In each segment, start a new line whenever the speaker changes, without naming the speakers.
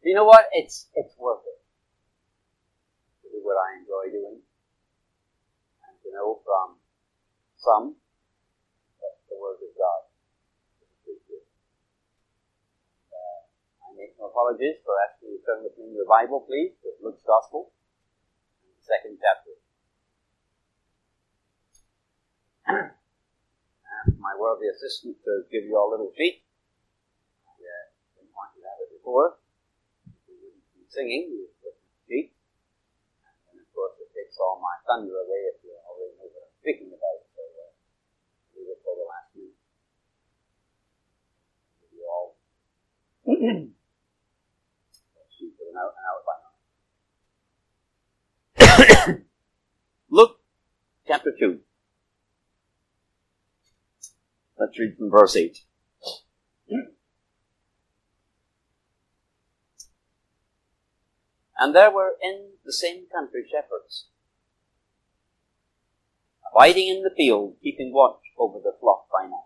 you know what? It's worth it to do what I enjoy doing. And to know from some that the Word of God is true. I make no apologies for asking you to turn with me in your Bible, please, to Luke's Gospel, the 2nd chapter. Ask my worthy assistant to give you all a little sheet. I didn't want you to have it before. You wouldn't be singing, you would put the sheet. And of course it takes all my thunder away if you already know what I'm speaking about. So leave it for the last minute. Give you all a sheet for an hour by now. Luke chapter 2. Let's read from verse 8. And there were in the same country shepherds, abiding in the field, keeping watch over the flock by night.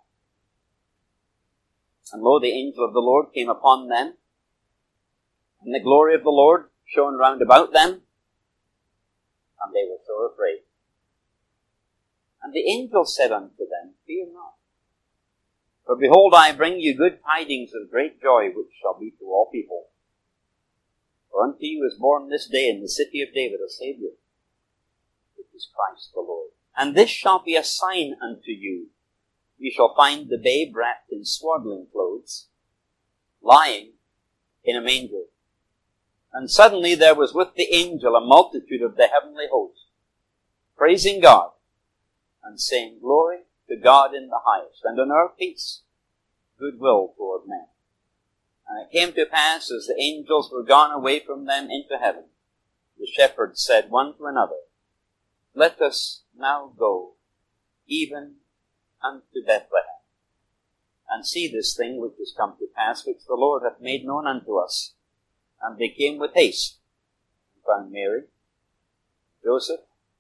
And lo, the angel of the Lord came upon them, and the glory of the Lord shone round about them, and they were sore afraid. And the angel said unto them, Fear not. For behold, I bring you good tidings of great joy, which shall be to all people. For unto you is born this day in the city of David a Saviour, which is Christ the Lord. And this shall be a sign unto you. You shall find the babe wrapped in swaddling clothes, lying in a manger. And suddenly there was with the angel a multitude of the heavenly host, praising God, and saying, Glory to God in the highest, and on earth peace, goodwill toward men. And it came to pass, as the angels were gone away from them into heaven, the shepherds said one to another, Let us now go, even unto Bethlehem, and see this thing which is come to pass, which the Lord hath made known unto us. And they came with haste, and found Mary, Joseph,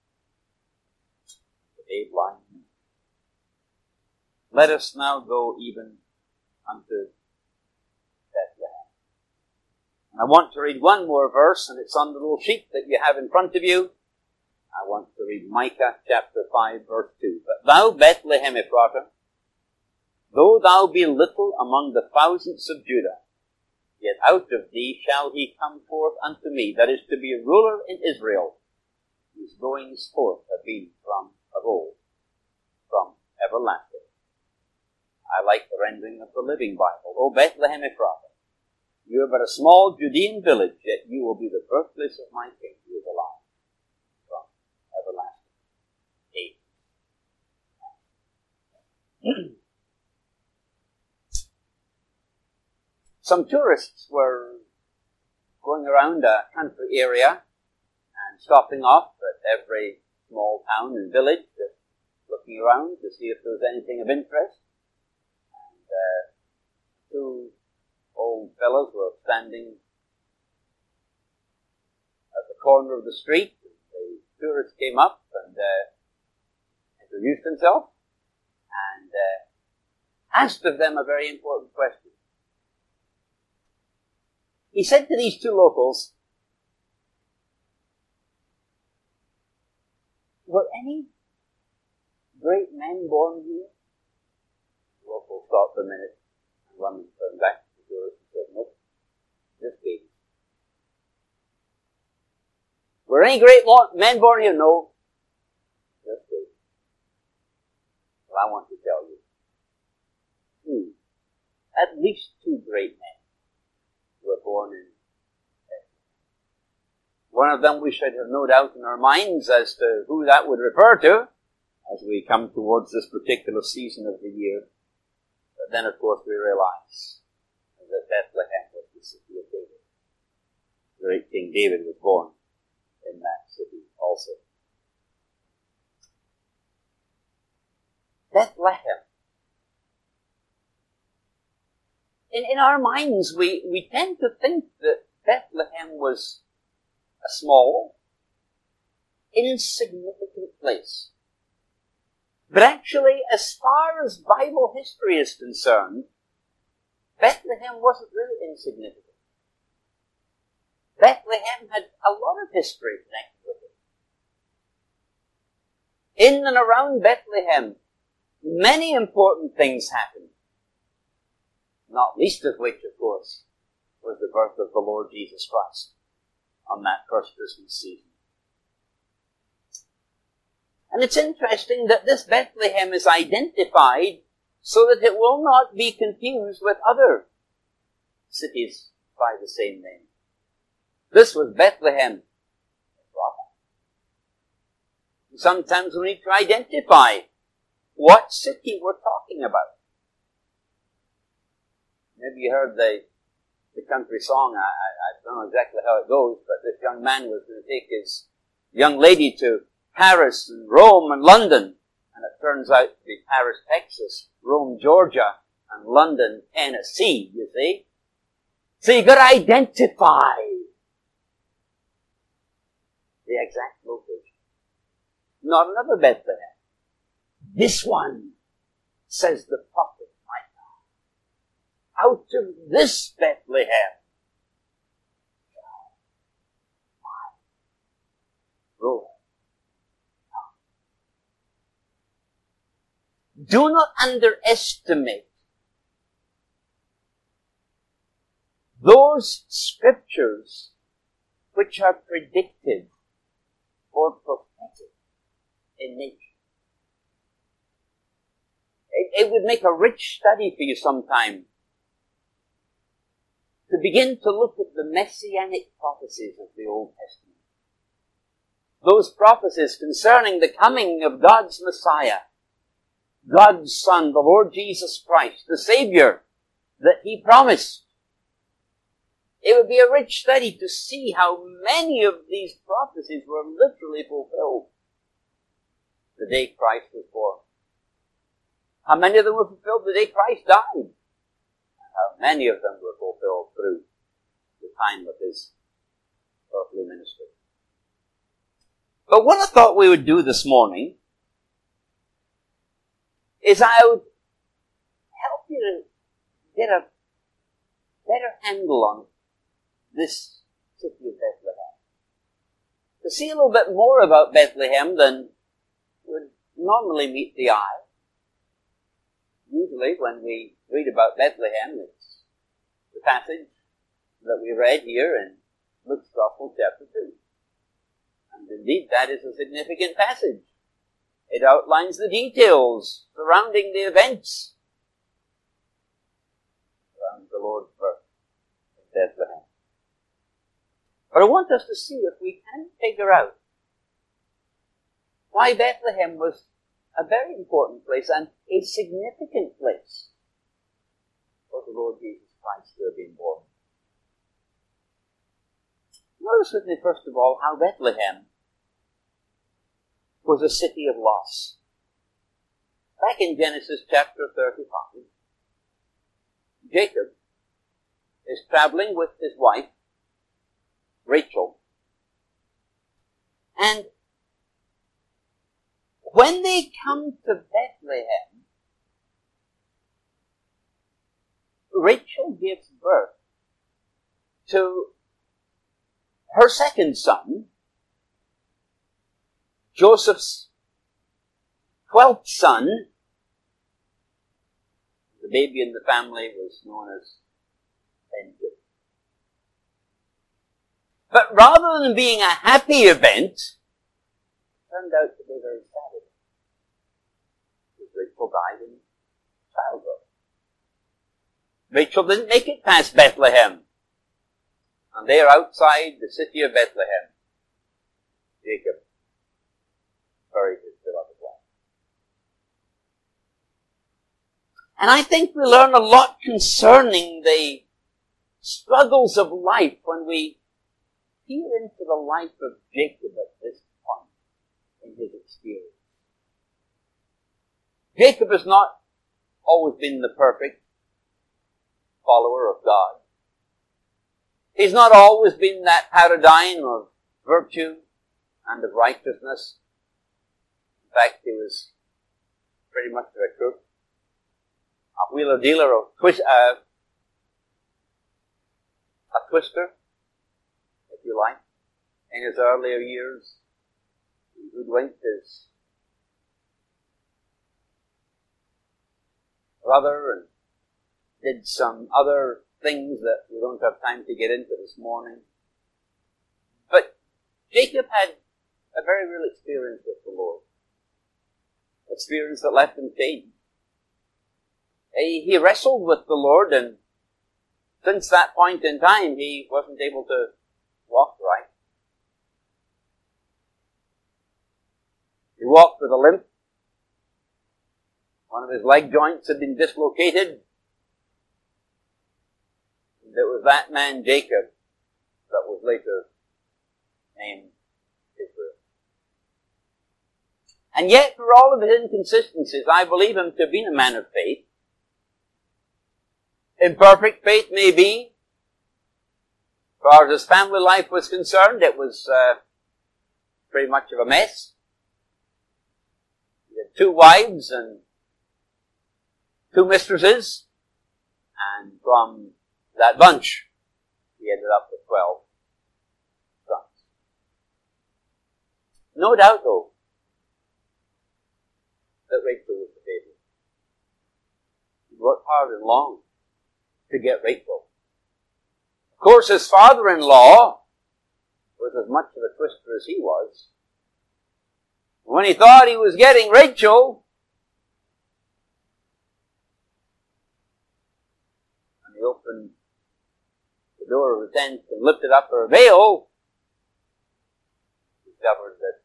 the babe lying. Let us now go even unto Bethlehem. And I want to read one more verse, and it's on the little sheet that you have in front of you. I want to read Micah chapter 5, verse 2. But thou, Bethlehem Ephratah, though thou be little among the thousands of Judah, yet out of thee shall he come forth unto me, that is to be a ruler in Israel, whose goings forth have been from of old, from everlasting. I like the rendering of the Living Bible. O Bethlehem Ephratah, you are but a small Judean village, yet you will be the birthplace of my King, who is alive, from everlasting. Amen. Some tourists were going around a country area and stopping off at every small town and village, looking around to see if there was anything of interest. Two old fellows were standing at the corner of the street. The tourist came up and introduced himself and asked of them a very important question. He said to these two locals, Were any great men born here? The locals thought for a minute. One turned back to the tourist and said, Nope, just babies. Were any great men born here? No, just babies. Well, I want to tell you, at least two great men were born in Bethlehem. One of them we should have no doubt in our minds as to who that would refer to as we come towards this particular season of the year. But then, of course, we realize that Bethlehem was the city of David. The great King David was born in that city also. Bethlehem. In our minds, we tend to think that Bethlehem was a small, insignificant place. But actually, as far as Bible history is concerned, Bethlehem wasn't really insignificant. Bethlehem had a lot of history connected with it. In and around Bethlehem, many important things happened. Not least of which, of course, was the birth of the Lord Jesus Christ on that first Christmas season. And it's interesting that this Bethlehem is identified so that it will not be confused with other cities by the same name. This was Bethlehem. Sometimes we need to identify what city we're talking about. Maybe you heard the country song. I don't know exactly how it goes, but this young man was going to take his young lady to Paris and Rome and London. And it turns out to be Paris, Texas, Rome, Georgia, and London, Tennessee, you see. So you've got to identify the exact location. Not another Bethlehem. This one, says the prophet Micah. Out of this Bethlehem, my Lord. Do not underestimate those scriptures which are predicted or prophetic in nature. It would make a rich study for you sometime to begin to look at the messianic prophecies of the Old Testament. Those prophecies concerning the coming of God's Messiah, God's Son, the Lord Jesus Christ, the Savior that He promised. It would be a rich study to see how many of these prophecies were literally fulfilled the day Christ was born. How many of them were fulfilled the day Christ died? And how many of them were fulfilled through the time of His earthly ministry. But what I thought we would do this morning is I would help you to get a better handle on this city of Bethlehem. To see a little bit more about Bethlehem than would normally meet the eye. Usually when we read about Bethlehem, it's the passage that we read here in Luke's Gospel chapter 2. And indeed that is a significant passage. It outlines the details surrounding the events around the Lord's birth in Bethlehem. But I want us to see if we can figure out why Bethlehem was a very important place and a significant place for the Lord Jesus Christ to have been born. Notice with me, first of all, how Bethlehem was a city of loss. Back in Genesis chapter 35, Jacob is traveling with his wife, Rachel, and when they come to Bethlehem, Rachel gives birth to her second son, Joseph's 12th son. The baby in the family was known as Benjamin. But rather than being a happy event, it turned out to be very sad. Because Rachel died in childbirth. Rachel didn't make it past Bethlehem. And they are outside the city of Bethlehem. Jacob buried his beloved wife. And I think we learn a lot concerning the struggles of life when we peer into the life of Jacob at this point in his experience. Jacob has not always been the perfect follower of God. He's not always been that paradigm of virtue and of righteousness. In fact, he was pretty much a crook, a wheeler dealer, a twister. They you like, in his earlier years. He hoodwinked his brother and did some other things that we don't have time to get into this morning. But Jacob had a very real experience with the Lord. Experience that left him changed. He wrestled with the Lord, and since that point in time, he wasn't able to walk right. He walked with a limp. One of his leg joints had been dislocated. And it was that man, Jacob, that was later named Israel. And yet, for all of his inconsistencies, I believe him to have been a man of faith. Imperfect faith may be. As far as his family life was concerned, it was pretty much of a mess. He had 2 wives and 2 mistresses, and from that bunch, he ended up with 12 sons. No doubt, though, that Rachel was the baby. He worked hard and long to get Rachel. Of course, his father-in-law was as much of a twister as he was. When he thought he was getting Rachel, and he opened the door of the tent and lifted up her veil, he discovered that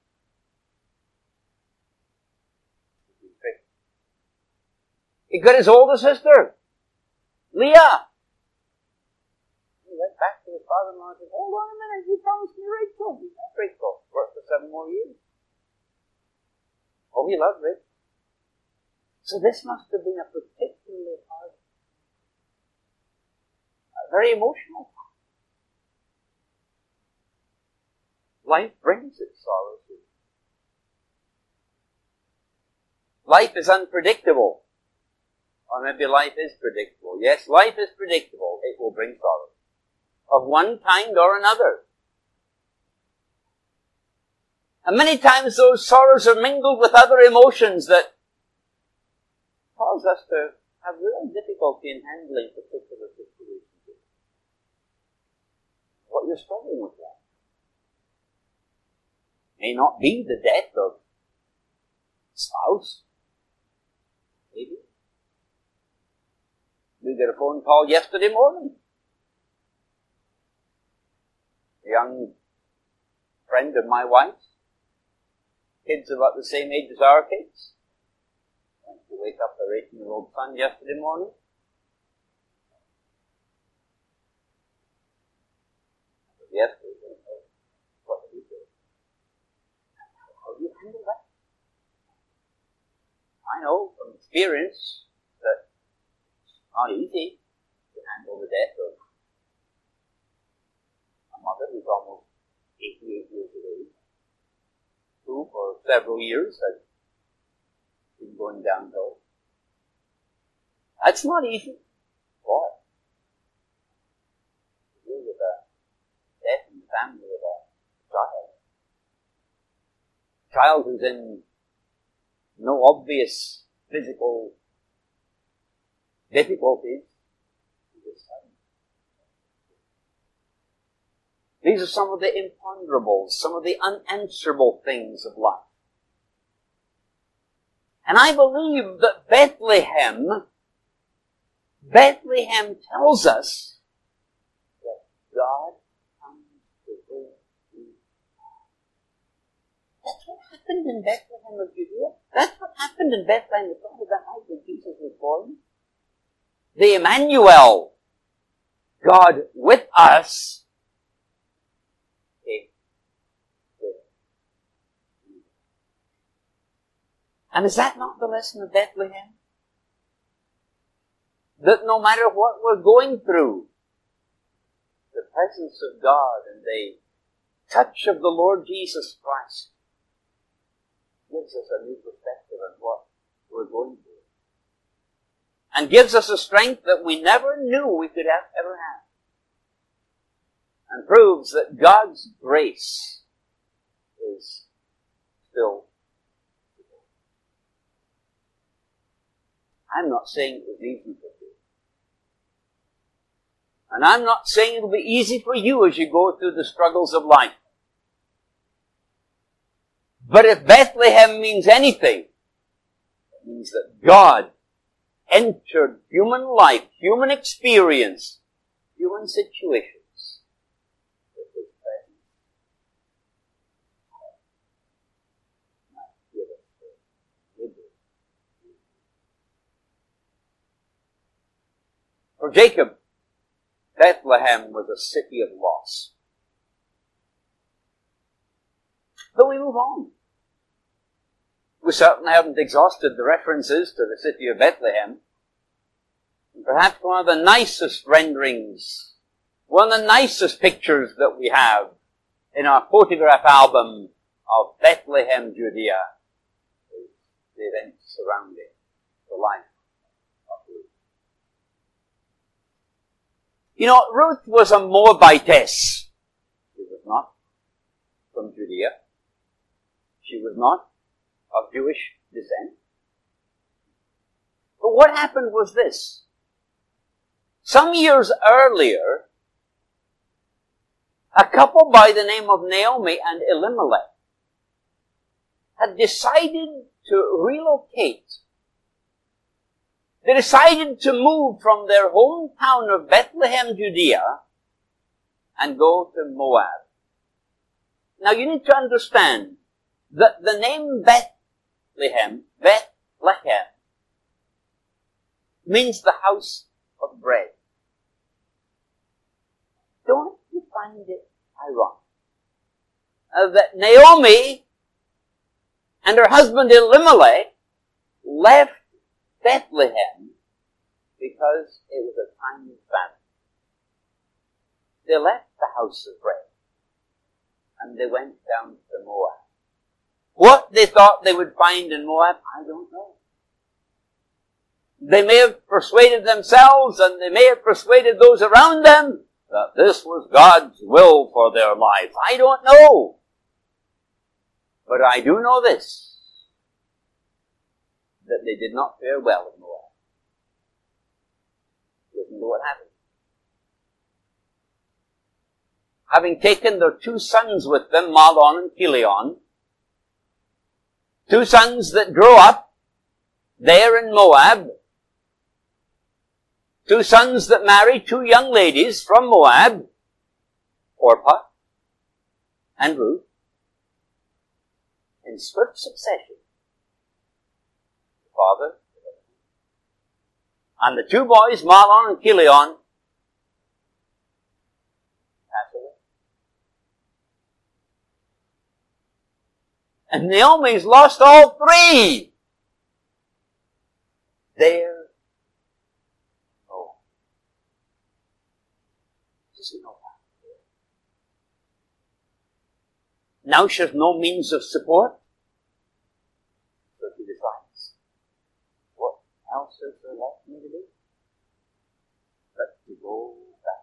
he'd been tricked. He got his older sister, Leah. He went back to his father-in-law and said, "Hold on a minute, you promised me Rachel." He got Rachel. Worked for 7 more years. Oh, he loved Rachel. So this must have been a particularly hard, very emotional time. Life brings its sorrows. Life is unpredictable. Or maybe life is predictable. Yes, life is predictable. It will bring sorrow of one kind or another. And many times those sorrows are mingled with other emotions that cause us to have real difficulty in handling particular situations. What you're struggling with that may not be the death of a spouse. Maybe. We got a phone call yesterday morning. A young friend of my wife's, kids about the same age as our kids, went to wake up their 18-year-old son yesterday morning. Yesterday, what did he do? How do you handle that? I know from experience that it's not easy to handle the death of a mother who's almost 88 years of age, who for several years had been going downhill. That's not easy. Boy, to deal with a death in the family of a child. A child who's in no obvious physical difficulties. These are some of the imponderables, some of the unanswerable things of life. And I believe that Bethlehem tells us that God comes to bring you. That's what happened in Bethlehem of Judea. That's what happened in Bethlehem of God, the house where Jesus was born. The Emmanuel, God with us, came with you. And is that not the lesson of Bethlehem? That no matter what we're going through, the presence of God and the touch of the Lord Jesus Christ gives us a new perspective on what we're going through. And gives us a strength that we never knew we could ever have. and proves that God's grace is still. I'm not saying it was easy for you. And I'm not saying it'll be easy for you as you go through the struggles of life. But if Bethlehem means anything, it means that God entered human life, human experience, human situations with His presence. Might give us the liberty. For Jacob, Bethlehem was a city of loss. But we move on. We certainly haven't exhausted the references to the city of Bethlehem. And perhaps one of the nicest renderings, one of the nicest pictures that we have in our photograph album of Bethlehem, Judea, is the events surrounding the life of Ruth. You know, Ruth was a Moabitess. She was not from Judea. She was not of Jewish descent. But what happened was this. Some years earlier, a couple by the name of Naomi and Elimelech had decided to relocate. They decided to move from their hometown of Bethlehem, Judea, and go to Moab. Now you need to understand that the name Bethlehem means the house of bread. Don't you find it ironic that Naomi and her husband Elimelech left Bethlehem because it was a time of famine? They left the house of bread and they went down to Moab. What they thought they would find in Moab, I don't know. They may have persuaded themselves and they may have persuaded those around them that this was God's will for their lives. I don't know. But I do know this, that they did not fare well in Moab. Listen to what happened. Having taken their 2 sons with them, Mahlon and Chilion, 2 sons that grew up there in Moab, 2 sons that married 2 young ladies from Moab, Orpah and Ruth, in swift succession. The father and the 2 boys, Mahlon and Chilion, passed away. And Naomi's lost all 3. There. Oh. Does he know that? Now she has no means of support. So she decides, what else is there left for me to do? But to go back.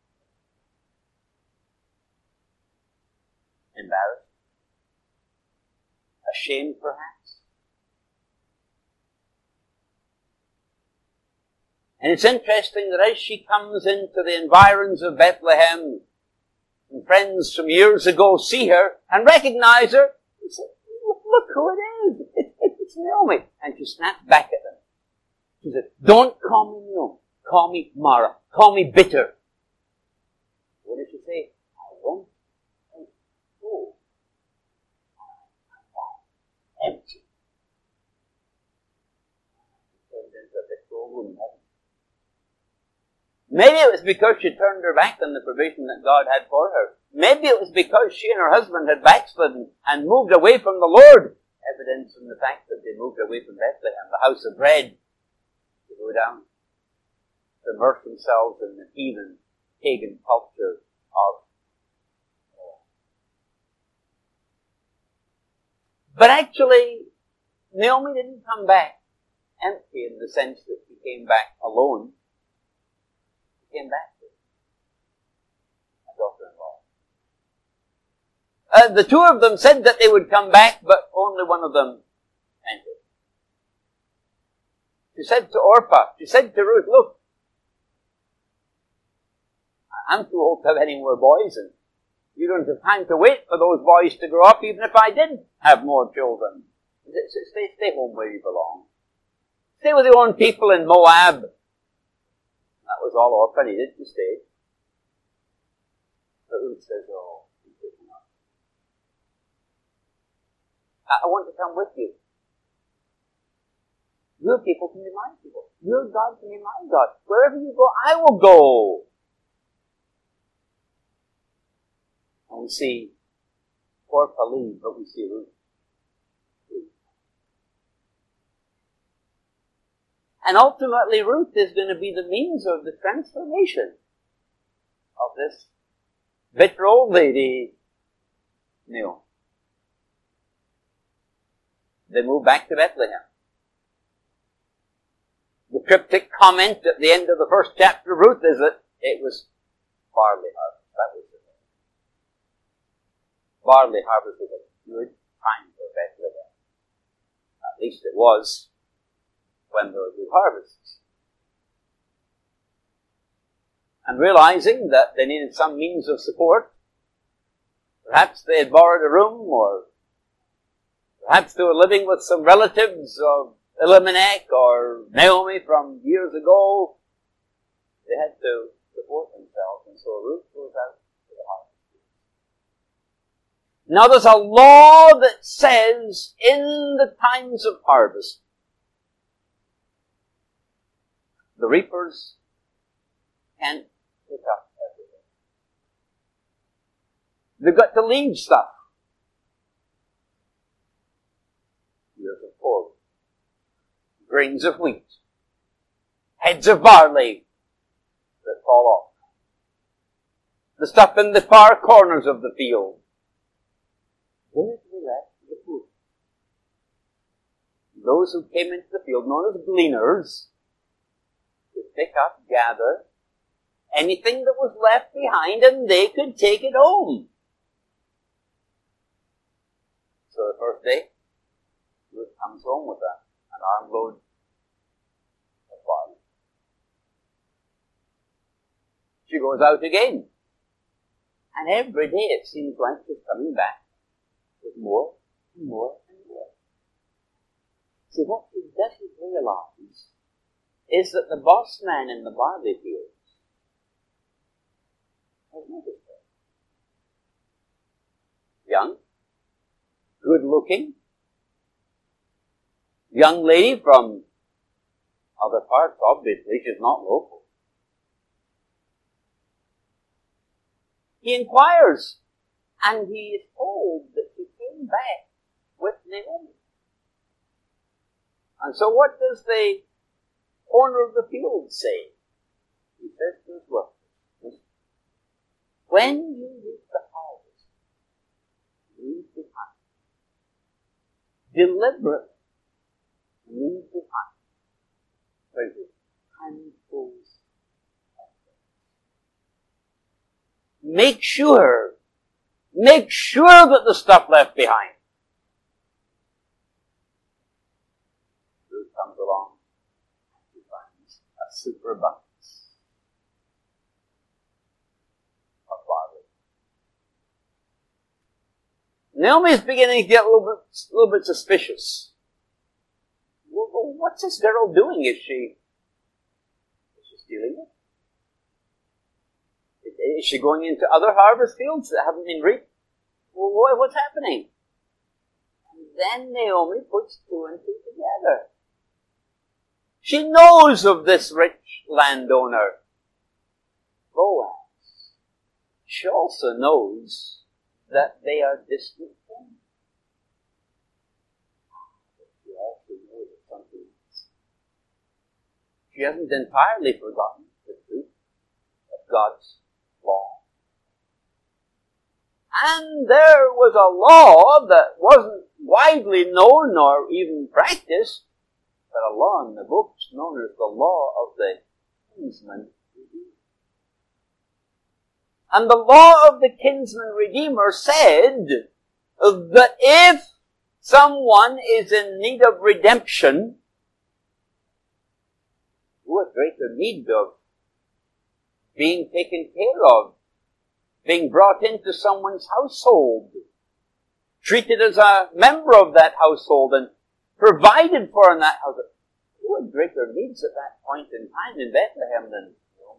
Embarrassed. Ashamed, perhaps. And it's interesting that as she comes into the environs of Bethlehem, and friends from years ago see her and recognize her, and say, look who it is. It's Naomi. And she snaps back at them. She said, don't call me Naomi. Call me Mara. Call me bitter. What did she say? I went and oh, empty. Turned into a victual woman. Maybe it was because she turned her back on the provision that God had for her. Maybe it was because she and her husband had backslidden and moved away from the Lord. Evidence in the fact that they moved away from Bethlehem, the house of bread, to go down, to immerse themselves in the heathen, pagan culture of. But actually, Naomi didn't come back empty in the sense that she came back alone. She came back with a daughter-in-law. the two of them said that they would come back, but only one of them entered. She said to Orpah, she said to Ruth, look, I'm too old to have any more boys, and you don't have time to wait for those boys to grow up, even if I did have more children. Stay home where you belong. Stay with your own people in Moab. That was all Orpah needed to stay. But Ruth says, oh, I want to come with you. Your people can be my people. Your God can be my God. Wherever you go, I will go. And we see Orpah leave, but we see Ruth leave. And ultimately, Ruth is going to be the means of the transformation of this bitter old lady, Naomi. They moved back to Bethlehem. The cryptic comment at the end of the first chapter of Ruth is that it was barley harvest. That was it. Barley harvest was a good time for Bethlehem. At least it was when there were good harvests. And realizing that they needed some means of support, perhaps they had borrowed a room, or perhaps they were living with some relatives of Elimelech or Naomi from years ago. They had to support themselves, and so Ruth goes out to the harvest. Now there's a law that says in the times of harvest, the reapers can't pick up everything. They've got to leave stuff. Here's a forward. Grains of wheat, heads of barley that fall off, the stuff in the far corners of the field. Where to be left the poor? Those who came into the field, known as gleaners, could pick up, gather anything that was left behind, and they could take it home. So the first day, Ruth comes home with an armload of barley. She goes out again. And every day it seems like she's coming back with more and more and more. See, what she doesn't realize is that the boss man in the barley fields has noticed her. Young, good looking, young lady from other parts, obviously, she's not local. He inquires, and he is told that she came back with Naomi. And so what does the owner of the field say? He says to his workers, when you reap the harvest, leave behind. Deliberately leave behind handfuls of things. Make sure that the stuff left behind. Ruth comes along and she finds a superabundance of barley. Naomi is beginning to get a little bit suspicious. Well, what's this girl doing? Is she stealing it? Is she going into other harvest fields that haven't been reaped? Well, what's happening? And then Naomi puts two and two together. She knows of this rich landowner, Boaz. She also knows that they are distant friends. She also knows of something else. She hasn't entirely forgotten the truth of God's law. And there was a law that wasn't widely known or even practiced, but a law in the books known as the law of the kinsman redeemer. And the law of the kinsman redeemer said that if someone is in need of redemption, what greater need of being taken care of, being brought into someone's household, treated as a member of that household and provided for in that house. What greater needs at that point in time in Bethlehem than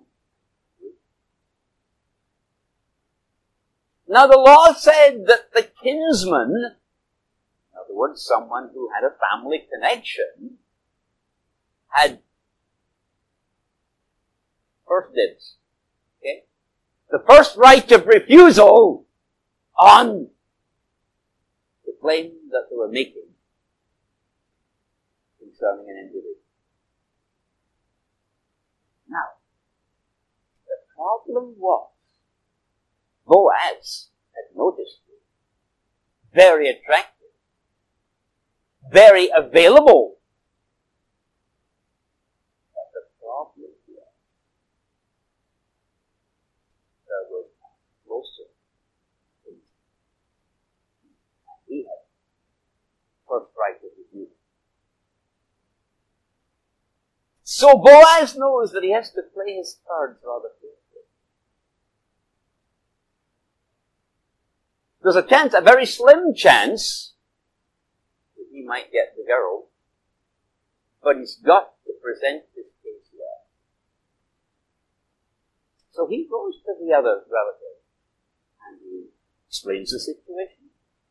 Now the law said that the kinsman, in other words, someone who had a family connection, had first dibs. Okay? The first right of refusal on the claim that they were making concerning an individual. Now, the problem was, Boaz had noticed it. Very attractive. Very available. But the problem was, there was a closer thing. He had first right of refusal. So Boaz knows that he has to play his cards rather carefully. There's a chance, a very slim chance, that he might get the girl, but he's got to present his case well. So he goes to the other relative and he explains the situation.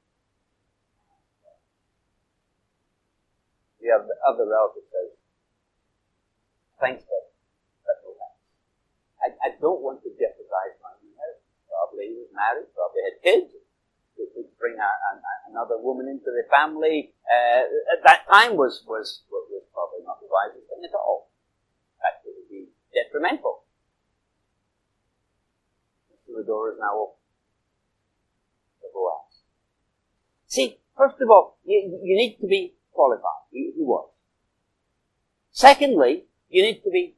The other relative says, thanks, but no thanks. I don't want to jeopardize my inheritance. Probably he was married, probably had kids. To bring another woman into the family at that time was probably not the wisest thing at all. In fact, it would be detrimental. So the door is now open to Boaz. See, first of all, you need to be qualified. He was. Secondly, you need to be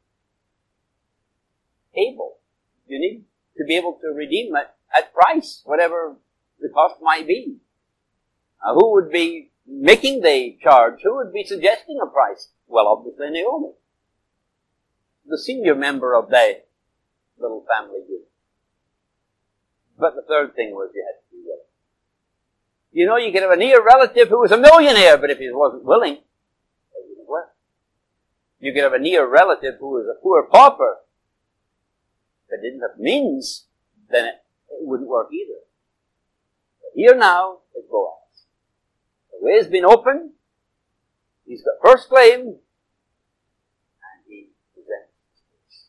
able. You need to be able to redeem it at price, whatever the cost might be. Who would be making the charge? Who would be suggesting a price? Well, obviously Naomi, the senior member of the little family unit. But the third thing was you had to be willing. You know, you could have a near relative who was a millionaire, but if he wasn't willing, it wouldn't work. You could have a near relative who was a poor pauper, but didn't have means, then it wouldn't work either. Here now is Boaz. The way has been opened. He's got first claim. And he presents his case.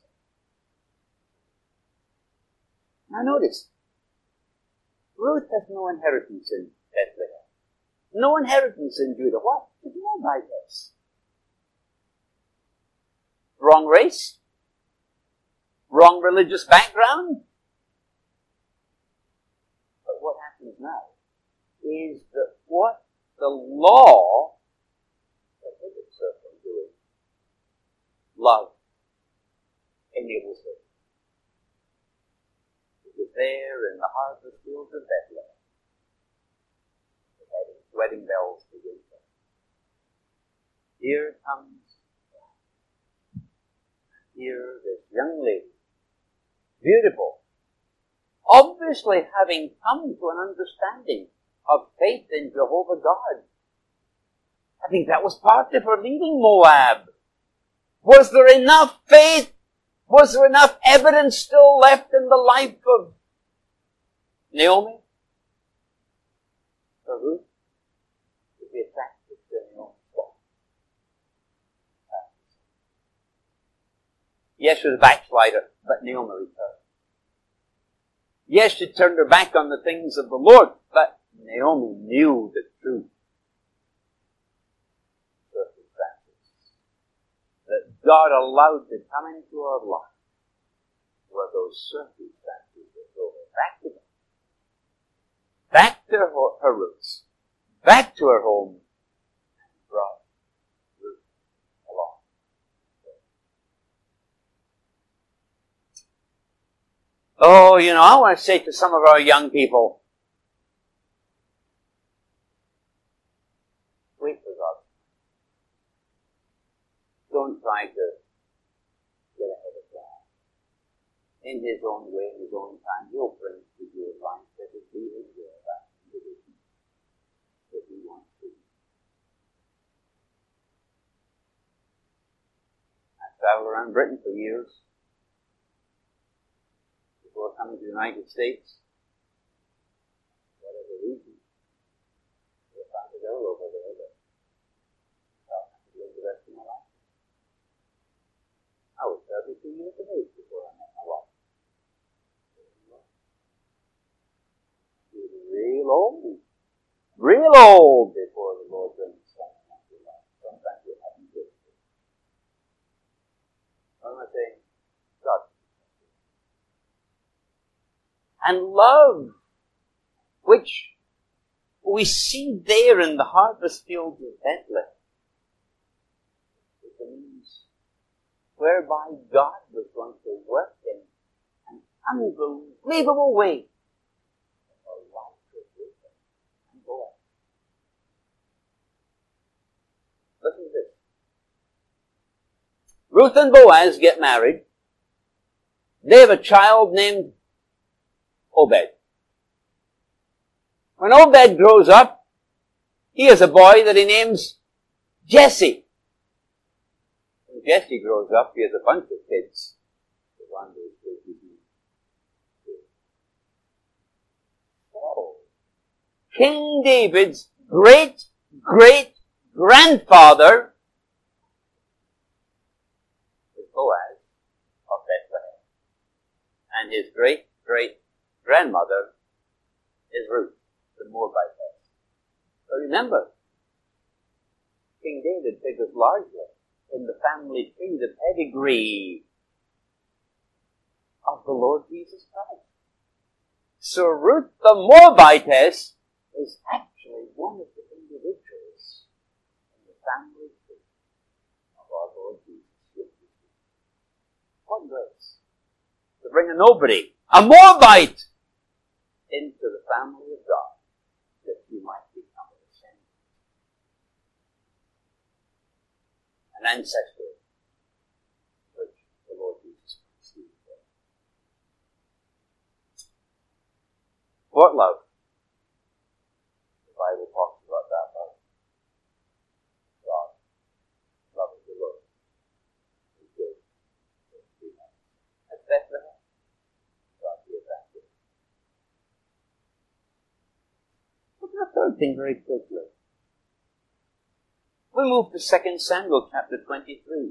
Now notice, Ruth has no inheritance in Bethlehem. No inheritance in Judah. What? Did you know like this? Wrong race? Wrong religious background? What happens now is that what the law prohibits her from doing, love enables her. Because there in the harvest fields of Bethlehem, the wedding bells begin. Here comes, here this young lady, beautiful, obviously having come to an understanding of faith in Jehovah God. I think that was part of her leaving Moab. Was there enough faith? Was there enough evidence still left in the life of Naomi? For Ruth to be attracted to Naomi. Yes, she was a backslider, but Naomi returned. Yes, she turned her back on the things of the Lord, but Naomi knew the truth. Circumstances that God allowed to come into her life were those circumstances that drove her back to God, back to her roots, back to her home, and brought Ruth along. Oh, I want to say to some of our young people, wait for God. Don't try to get ahead of God. In His own way, in His own time, He'll bring to your life that it be His will, that individual that He wants to. I traveled around Britain for years before coming to the United States. Whatever reason, I found a girl over there that I have to live the rest of my life. I was 32 years of age before I met my wife. She was real old before the Lord brings something into your life. Sometimes you haven't lived it. What am I saying? God. And love, which we see there in the harvest fields of Bethlehem, is a means whereby God was going to work in an unbelievable way. Listen to this. Ruth and Boaz get married. They have a child named Obed. When Obed grows up, he has a boy that he names Jesse. When Jesse grows up, he has a bunch of kids. Oh. King David's great-great-grandfather is Boaz of Bethlehem. And his great-great-grandmother is Ruth, the Moabitess. But remember, King David figures largely in the family tree, the pedigree of the Lord Jesus Christ. So Ruth the Moabitess is actually one of the individuals in the family tree of our Lord Jesus. What grace to bring a nobody, a Moabite, into the family of God, that you might become a descendant, an ancestor, which the Lord Jesus Christ is. What love? The Bible talks about that love. God loving the Lord. He gave at Bethlehem. God gave that gift. Look at the third thing very quickly. We move to 2 Samuel chapter 23.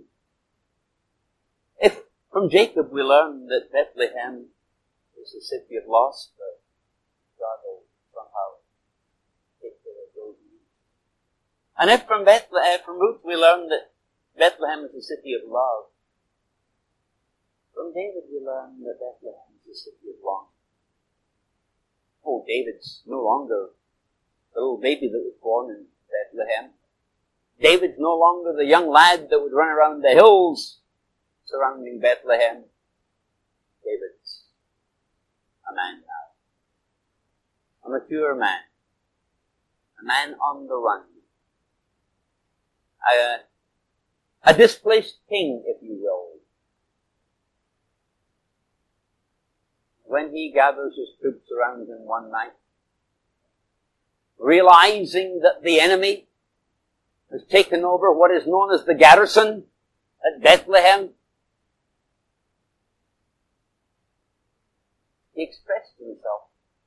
If from Jacob we learn that Bethlehem is the city of lost, God will somehow take care of those needs. And if from Ruth we learn that Bethlehem is the city of love, from David we learn that Bethlehem is the city of longing. Oh, David's no longer the little baby that was born in Bethlehem. David's no longer the young lad that would run around the hills surrounding Bethlehem. David's a man now. A mature man. A man on the run. A displaced king, if you will. When he gathers his troops around him one night, realizing that the enemy has taken over what is known as the garrison at Bethlehem, he expressed himself.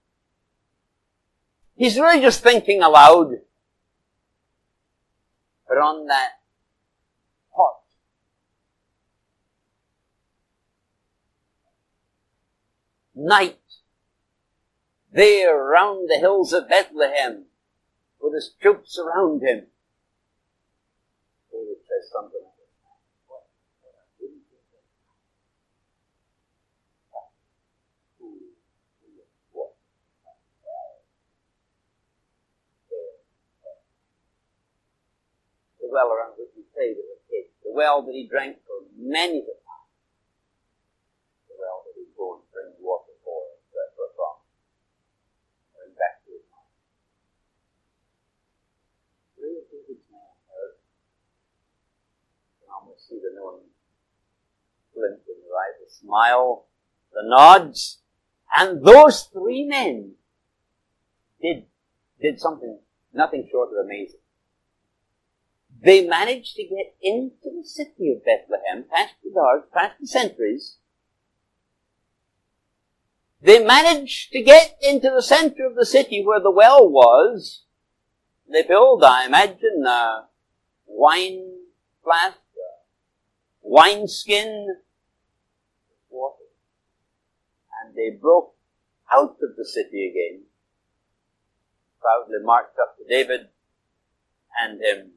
He's really just thinking aloud. But on that hot night, there around the hills of Bethlehem, with his troops around him, David says something like this. The well around which he played as a kid, the well that he drank for many a time, the well that he'd go and bring water almost see the knowing glint in their eyes, the smile, the nods. And those three men did something nothing short of amazing. They managed to get into the city of Bethlehem, past the guards, past the sentries. They managed to get into the center of the city where the well was. They built, I imagine, a wine flask, a wine skin, water. And they broke out of the city again, proudly marched up to David and him.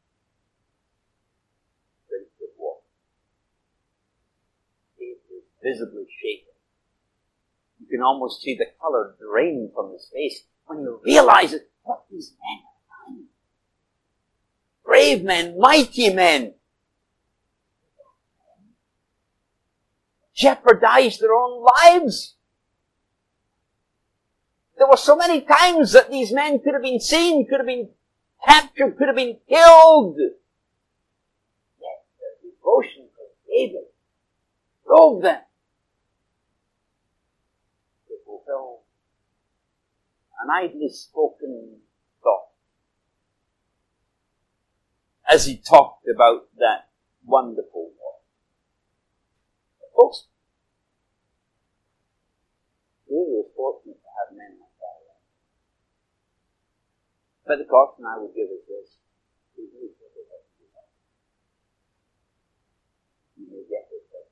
Visibly shaken. You can almost see the color drain from his face when he realizes what these men have done. Brave men, mighty men, jeopardized their own lives. There were so many times that these men could have been seen, could have been captured, could have been killed. Yet their devotion for David drove them to fulfill an idly spoken thought as he talked about that wonderful war. Folks, we were fortunate to have men like that. But the caution I would give is this: you may get it, but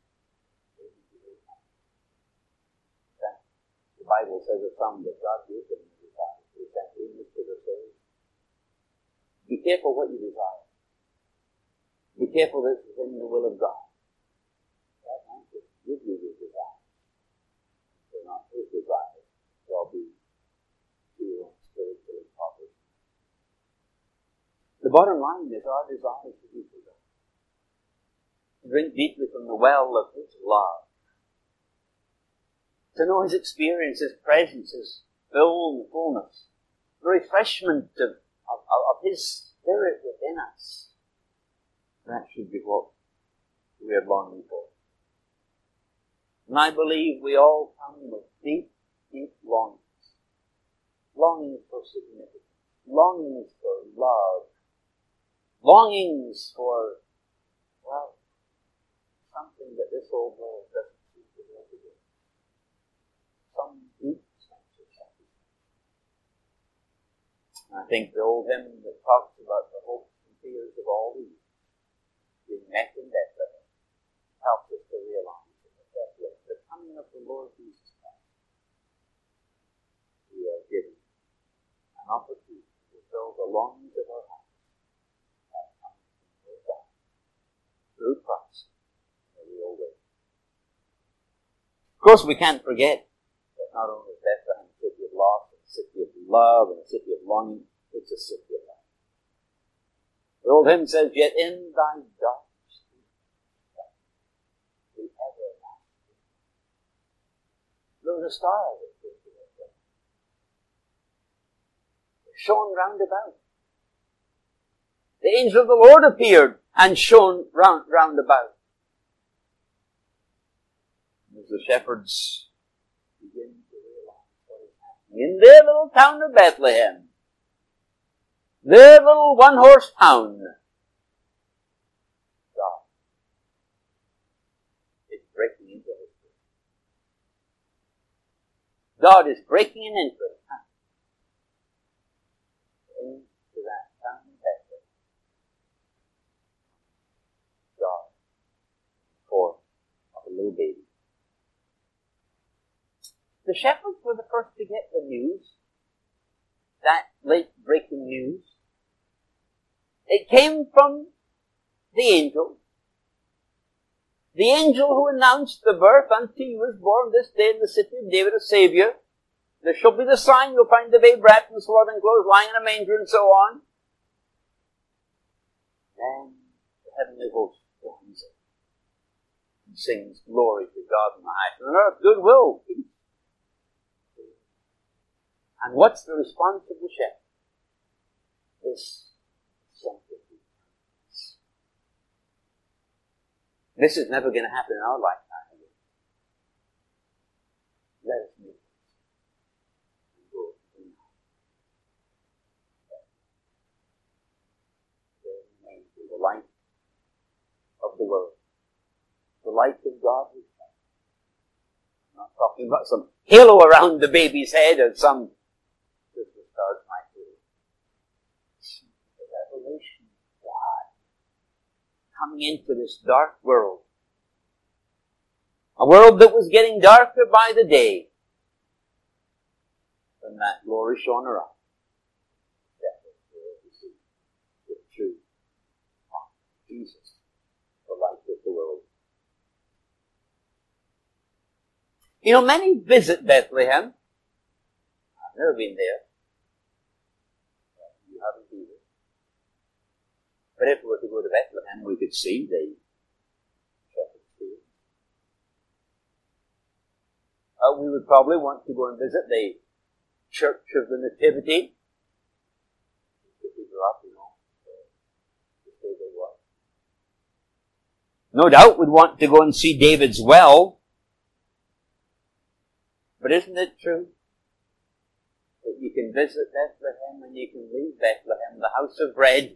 the Bible says of some that God gave them the desire to send English to their souls. Be careful what you desire. Be careful that it's within the will of God. God wants to give you your desire. They're not his desires. They'll be to your own spiritual impoverishment. The bottom line is our desire to be for God. To drink deeply from the well of his love. To know his experience, his presence, his fullness, the refreshment of his Spirit within us. That should be what we are longing for. And I believe we all come with deep, deep longings. Longings for significance. Longings for love. Longings for, well, something that this old world doesn't seem to be able to do. Some deep sense of satisfaction. I think the old hymn that talks about the hopes and fears of all these being met in Bethlehem helps us to realize that Bethlehem, the coming of the Lord Jesus Christ, we are given an opportunity to fulfill the longings of our hearts by coming to know God through Christ in a real way. Of course, we can't forget that not only is Bethlehem a city of loss, a city of love, and a city of longing, it's a city of life. The old hymn says, "Yet in thy dark street, the everlasting." There was a star that came to Bethlehem. It shone round about. The angel of the Lord appeared and shone round about. As the shepherds begin to realize what is happening in their little town of Bethlehem, their little one-horse town, God is breaking into history. God is breaking an entry into that town of Bethlehem. God, forth of a little baby. The shepherds were the first to get the news, that late breaking news. It came from the angel who announced the birth. Unto you is born this day in the city of David a Savior. There shall be the sign, you'll find the babe wrapped in swaddling clothes, lying in a manger, and so on. Then the heavenly host joins it and sings glory to God in the highest, and on earth goodwill, peace. And what's the response of the shepherd? This something. This is never going to happen in our lifetime again. Let us meet and go to the light of the world. The light of God is come. I'm not talking about some halo around the baby's head or some Christmas stars might do. The revelation of God coming into this dark world. A world that was getting darker by the day. When that glory shone around. That was the true Jesus, the light of the world. You know, many visit Bethlehem. I've never been there. You haven't either. But if we were to go to Bethlehem, we could see the shepherd's field. We would probably want to go and visit the Church of the Nativity. If we grew up, no doubt we'd want to go and see David's well. But isn't it true that you can visit Bethlehem and you can leave Bethlehem, the house of bread,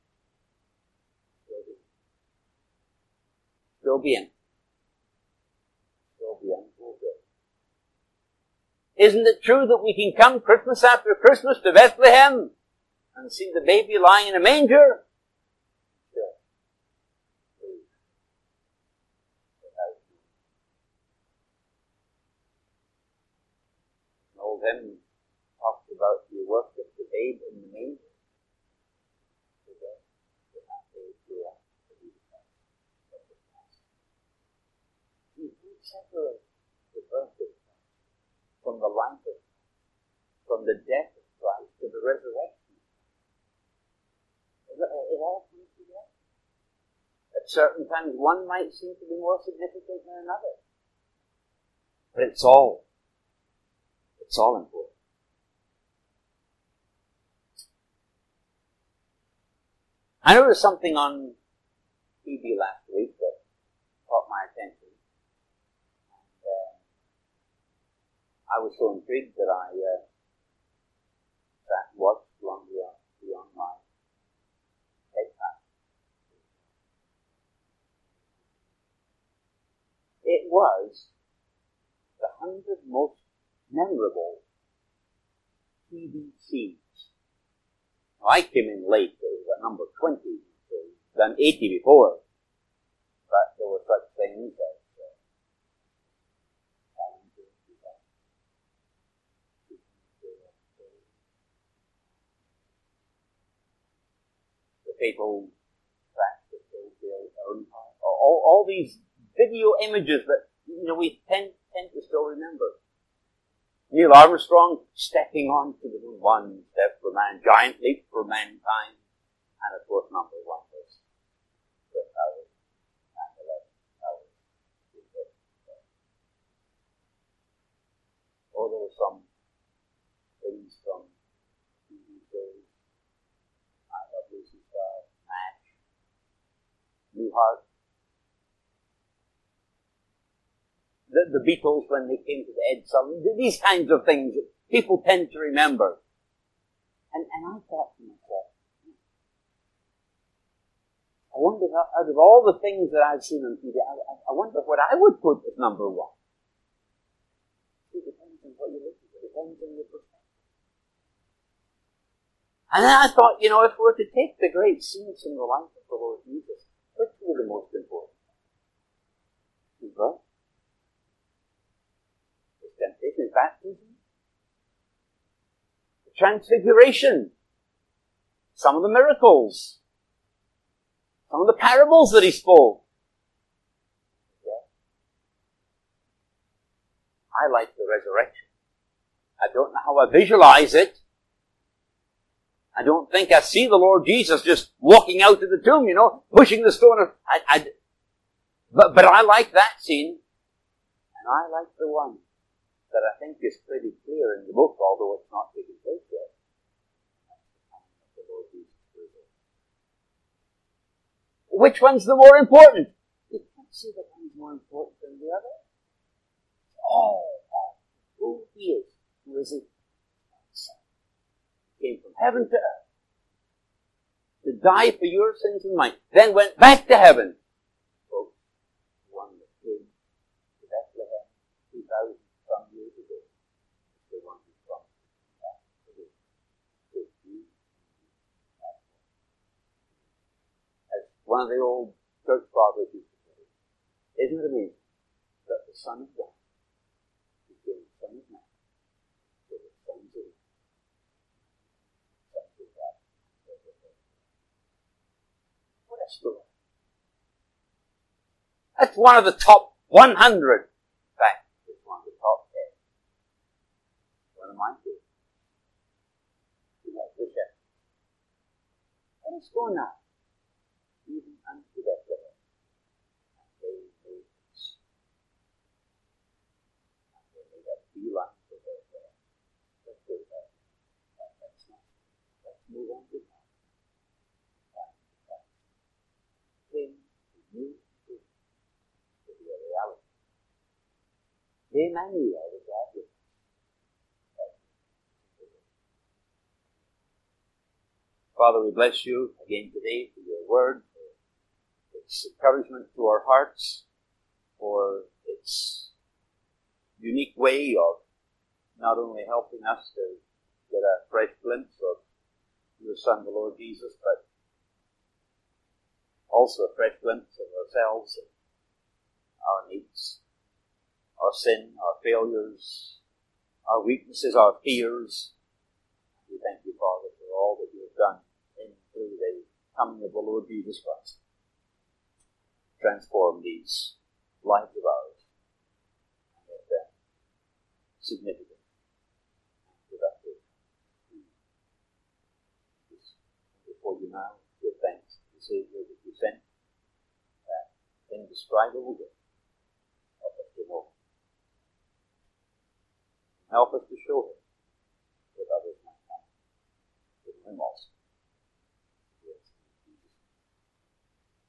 still be empty. Still be unfulfilled. Isn't it true that we can come Christmas after Christmas to Bethlehem and see the baby lying in a manger? Hymn talks about the work of the babe in the manger. You separate the birth of Christ from the life of Christ, from the death of Christ to the resurrection. It all comes together. At certain times, one might seem to be more significant than another. But it's all important. I noticed something on TV last week that caught my attention. And I was so intrigued that I sat and watched long beyond my bedtime. It was the 100 most memorable TV scenes. Now, I came in late. It was at number 20. So I'd done 80 before. But there were such things as the fatal crash that killed Dale Earnhardt. All these video images that we tend to still remember. Neil Armstrong stepping on to the moon, one step for man, giant leap for mankind, and of course number one was the Towers, 9/11 Towers. Oh, there were some things from TV shows, I Love Lucy Star, MASH, Newhart. The Beatles when they came to the Ed Sullivan, these kinds of things that people tend to remember. And I thought to myself, I wonder, out of all the things that I've seen on TV, I wonder what I would put as number one. It depends on what you look at. It depends on your perspective. And then I thought, if we were to take the great scenes from the life of the Lord Jesus, which were the most important? Right? Temptation, baptism, the transfiguration, some of the miracles, some of the parables that he spoke. Yeah. I like the resurrection. I don't know how I visualize it. I don't think I see the Lord Jesus just walking out of the tomb, pushing the stone. But I like that scene, and I like the one that I think is pretty clear in the book, although it's not taken place yet. That's the coming of the Lord Jesus. Which one's the more important? see that one's more important than the other. Oh, who he is. Who is he? He came from heaven to earth to die for your sins and mine. Then went back to heaven. Folks, one that came to Bethlehem 2,000 some years ago is the one who comes back today. With you. As one of the old church fathers used to say, isn't it amazing that the Son of God became the Son of Man so the sons of God. What a story. That's one of the top 100. In fact, it's one of the top 10. One of my favorites. You know, the shepherd. Let us go now, even unto Bethlehem. They made a beeline for Bethlehem. Let's go there. Let's move on to now. Came to you to be a reality. Emmanuel is God with us. Father, we bless you again today for your word, for its encouragement to our hearts, for its unique way of not only helping us to get a fresh glimpse of your Son, the Lord Jesus, but also a fresh glimpse of ourselves and our needs, our sin, our failures, our weaknesses, our fears. We thank you, Father, for all that you have done in through the coming of the Lord Jesus Christ. Transform these lives of ours and make them significant and productive. Before you now, give thanks to the Savior that you sent, that indescribable gift. Help us to know him. Help us to show him that others might come to him also.